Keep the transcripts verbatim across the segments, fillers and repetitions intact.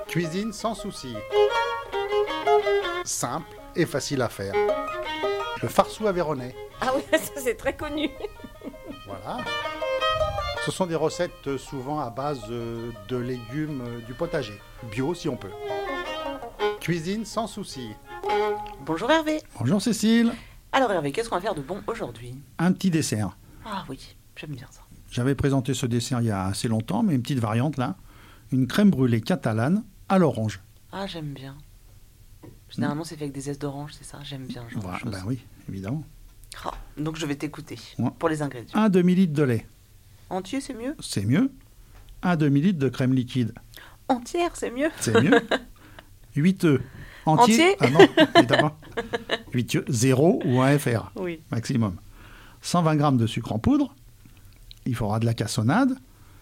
Cuisine sans souci. Simple et facile à faire. Le farceau aveyronnais. Ah oui, ça c'est très connu. Voilà. Ce sont des recettes souvent à base de légumes du potager. Bio si on peut. Cuisine sans souci. Bonjour Hervé. Bonjour Cécile. Alors Hervé, qu'est-ce qu'on va faire de bon aujourd'hui? Un petit dessert. Ah oui, j'aime bien ça. J'avais présenté ce dessert il y a assez longtemps, mais une petite variante là. Une crème brûlée catalane à l'orange. Ah, j'aime bien. Généralement, c'est fait avec des zestes d'orange, c'est ça? J'aime bien ce genre Voilà, de choses. ben oui, évidemment. Ah, donc je vais t'écouter Ouais. pour les ingrédients. Un demi-litre de lait, Entier, c'est mieux? c'est mieux. Un demi-litre de crème liquide, Entière, c'est mieux? c'est mieux. huit œufs. Entiers. Entier Ah non, évidemment. huit œufs, zéro ou un F R, Oui. maximum. cent vingt grammes de sucre en poudre. Il faudra de la cassonade.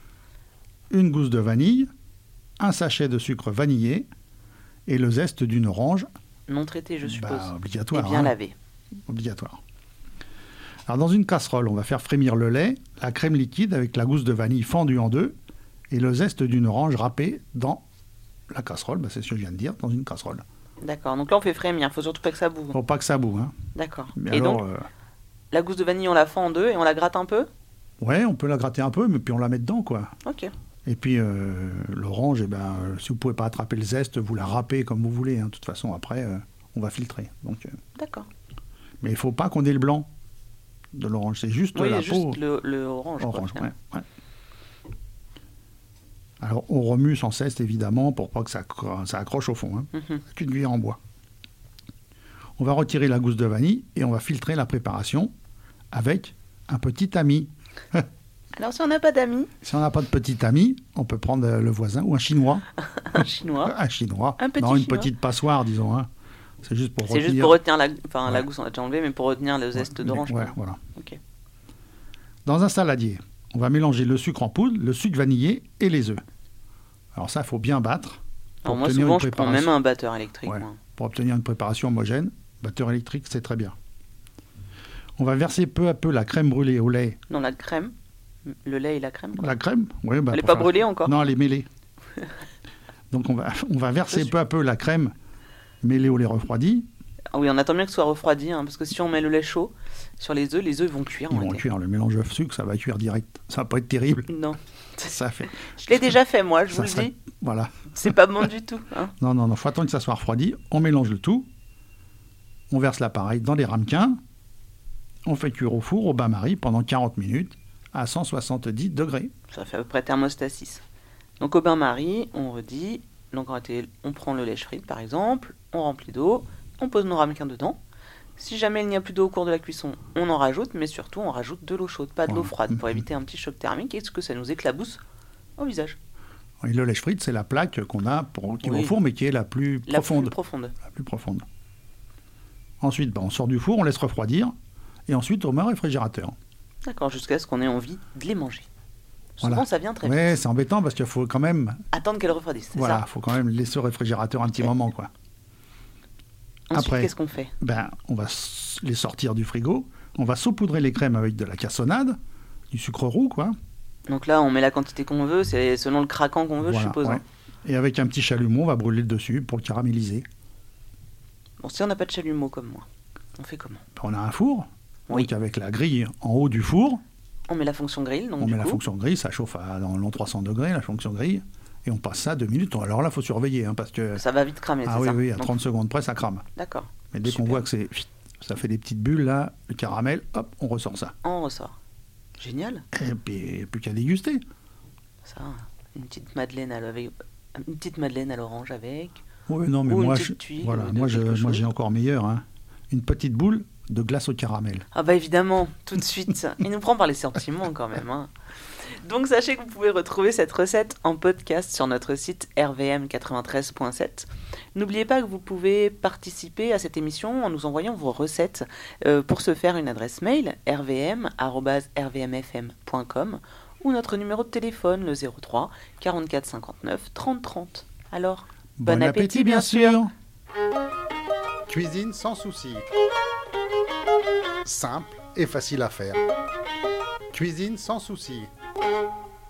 Une gousse de vanille. Un sachet de sucre vanillé. Et le zeste d'une orange. Non traité, je suppose. Bah, obligatoire. Et bien hein. lavé. Obligatoire. Alors, dans une casserole, on va faire frémir le lait, la crème liquide avec la gousse de vanille fendue en deux et le zeste d'une orange râpé dans la casserole. Bah, c'est ce que je viens de dire, dans une casserole. D'accord, donc là on fait frémir, faut surtout pas que ça boue. Faut pas que ça boue. Hein. D'accord. Mais Et alors, donc, euh, la gousse de vanille, on la fend en deux et on la gratte un peu? ouais, on peut la gratter un peu, mais puis on la met dedans, quoi. Ok. Et puis, euh, l'orange, eh ben, euh, si vous pouvez pas attraper le zeste, vous la râpez comme vous voulez. hein. De toute façon, après, euh, on va filtrer. Donc, euh, D'accord. mais il faut pas qu'on ait le blanc de l'orange. C'est juste Oui, la juste peau le, le orange. quoi, orange. finalement. Ouais, ouais. Alors, on remue sans cesse, évidemment, pour pas que ça, cro- ça accroche au fond. Hein. Mhm. Avec une cuillère en bois. On va retirer la gousse de vanille et on va filtrer la préparation avec un petit tamis. Alors si on n'a pas d'amis, Si on n'a pas de petit tamis, on peut prendre euh, le voisin ou un chinois. un chinois, Un chinois. Un petit non, une chinois. petite passoire, disons. Hein. C'est juste pour c'est retenir. juste pour retenir la, enfin la Ouais. gousse on a déjà enlevé, mais pour retenir le zeste Ouais, d'orange. ouais, quoi. voilà. Ok. Dans un saladier, on va mélanger le sucre en poudre, le sucre vanillé et les œufs. Alors ça, il faut bien battre. Pour Alors moi obtenir souvent une je prends préparation- même un batteur électrique. Ouais. moi. Pour obtenir une préparation homogène, batteur électrique, c'est très bien. On va verser peu à peu la crème brûlée au lait. Non, la crème, le lait et la crème. quoi. La crème oui, bah, Elle n'est pour pas faire- brûlée encore? Non, elle est mêlée. Donc on va, on va verser Je peu à peu la crème mêlée au lait refroidi. Ah oui, on attend bien que ce soit refroidi, hein, parce que si on met le lait chaud sur les œufs, les œufs vont cuire. Ils en vont réalité. cuire le mélange œuf-sucre, ça va cuire direct. Ça va pas être terrible. Non, Ça fait. je l'ai déjà fait moi, je ça vous le serait- dis. Voilà. C'est pas bon du tout. Hein. Non, non, non, faut attendre que ça soit refroidi. On mélange le tout. On verse l'appareil dans les ramequins. On fait cuire au four, au bain-marie, pendant quarante minutes, à cent soixante-dix degrés. Ça fait à peu près thermostat six. Donc au bain-marie, on redit, donc on on prend le lait frite par exemple, on remplit d'eau, on pose nos ramequins dedans. Si jamais il n'y a plus d'eau au cours de la cuisson, on en rajoute, mais surtout on rajoute de l'eau chaude, pas de l'eau Ouais. froide, pour Mhm. éviter un petit choc thermique et ce que ça nous éclabousse au visage. Et le lèche frite, c'est la plaque qu'on a pour, qui va Oui. au four, mais qui est la plus La profonde. plus profonde. La plus profonde. Ensuite, ben, on sort du four, on laisse refroidir. Et ensuite, on met au réfrigérateur. D'accord, jusqu'à ce qu'on ait envie de les manger. Souvent Voilà. ça vient très Ouais, vite. c'est embêtant parce qu'il faut quand même, Attendre qu'elles refroidissent, c'est voilà, ça? faut quand même laisser au réfrigérateur un petit Ok. moment, quoi. Ensuite, Après. qu'est-ce qu'on fait? Ben, on va s- les sortir du frigo. On va saupoudrer les crèmes avec de la cassonade, du sucre roux, quoi. Donc là, on met la quantité qu'on veut, c'est selon le craquant qu'on veut, je Voilà, suppose. ouais. hein. Et avec un petit chalumeau, on va brûler le dessus pour le caraméliser. Bon, si on n'a pas de chalumeau comme moi, on fait comment? Ben, on a un four, Oui. donc avec la grille en haut du four. On met la fonction grill, donc On du met la coup, fonction grille, ça chauffe à dans l'an trois cents degrés, la fonction grille. Et on passe ça deux minutes. Alors là, il faut surveiller, hein, parce que... ça va vite cramer, Ah c'est oui, ça? oui, à Donc, trente secondes près, ça crame. D'accord, Mais dès qu'on Super. voit que c'est, ça fait des petites bulles là, le caramel, hop, on ressort ça. on ressort. Génial, Et puis plus qu'à déguster. ça. Une petite madeleine à, avec... une petite madeleine à l'orange avec. Oui, non, mais Ou une moi, petite je, tuile voilà, de moi, je, quelque moi, chose. j'ai encore meilleur. Hein. Une petite boule de glace au caramel. Ah bah évidemment, tout de suite. Il nous prend par les sentiments quand même. Hein. Donc sachez que vous pouvez retrouver cette recette en podcast sur notre site r v m quatre-vingt-treize point sept. N'oubliez pas que vous pouvez participer à cette émission en nous envoyant vos recettes. Euh, pour ce faire, une adresse mail r v m arobase r v m f m point com ou notre numéro de téléphone le zéro trois quarante-quatre cinquante-neuf trente trente. Alors, bon, appétit bien sûr. Cuisine sans souci. Simple et facile à faire. Cuisine sans souci.